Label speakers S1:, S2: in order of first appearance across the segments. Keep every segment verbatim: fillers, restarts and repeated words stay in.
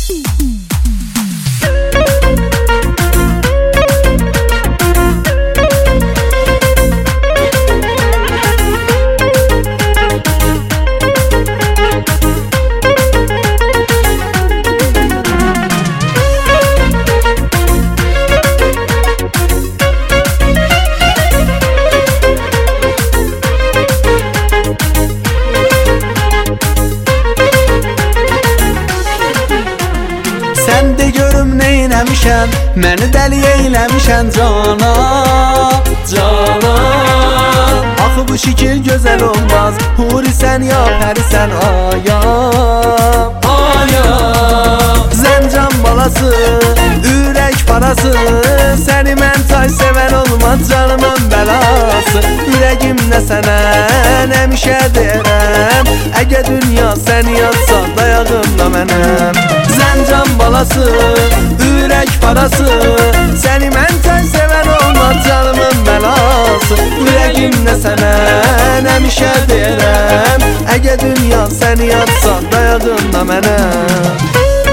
S1: Sən de görüm neynəmişən, məni dəli eyləmişən cana, cana. Axı bu şəkil gözəl olmaz, huri sən ya pərisən aya, aya. Zəncan balası, ürək parası, səni mən tay sevən olmaz canımın bəlası. Ürəgimdə sənə həmişə deyərəm, əgər dünya səni yazsa dayağımda mənəm. Zəncan balası, ürək parası, səni mən tək sevən olmaz canımın bəlası. Ürəgimdə sənə həmişə deyərəm, əgər dünya səni yazsa dayağımda mənəm.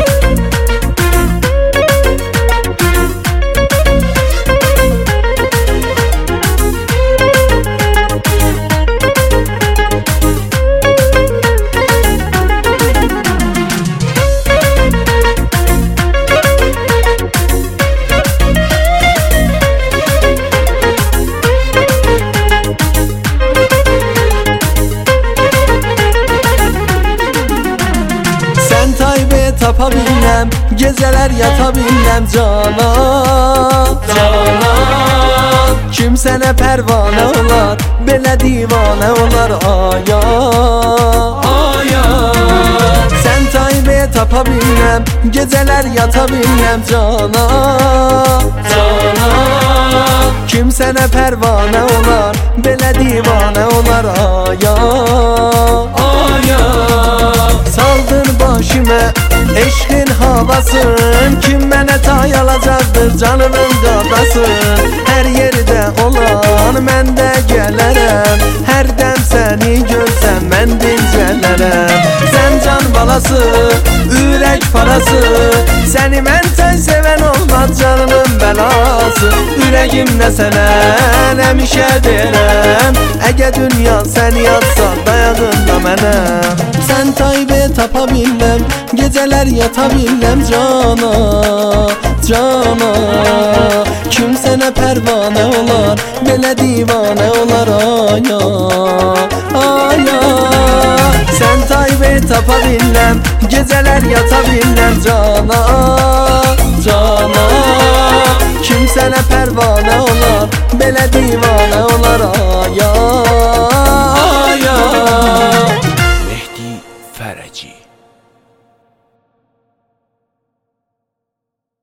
S1: Tapa bilməm, gecələr yata bilməm cana, cana. Kim sənə pərvanə olar, belə divanə olar aya, aya. Sən taybəyə tapa bilməm, gecələr yata bilməm cana, cana. Kim sənə pərvanə olar, belə divanə olar aya, aya. Saldın başımə eşqin havasın, kim mənə tay alacaqdır canımın qadasın. Hər yerdə olan mən də gələrəm, hər dəm səni görsəm mən dincələrəm. Zəncan balası, ürək parası, səni mən tək sevən olmaz canımın bəlası. Ürəgimdə sənə həmişə deyərəm, əgər dünya səni yazsa dayağımda mənəm. Sən taybəyə tapa bilməm, gecələr yata bilməm cana, cana. Kim sənə pərvanə olar, belə divanə olar aya, aya. Sən taybəyə tapa bilməm, gecələr yata bilməm cana, cana. Kim sənə pərvanə olar, belə divanə olar aya, aya.
S2: Mehdi Fərəci.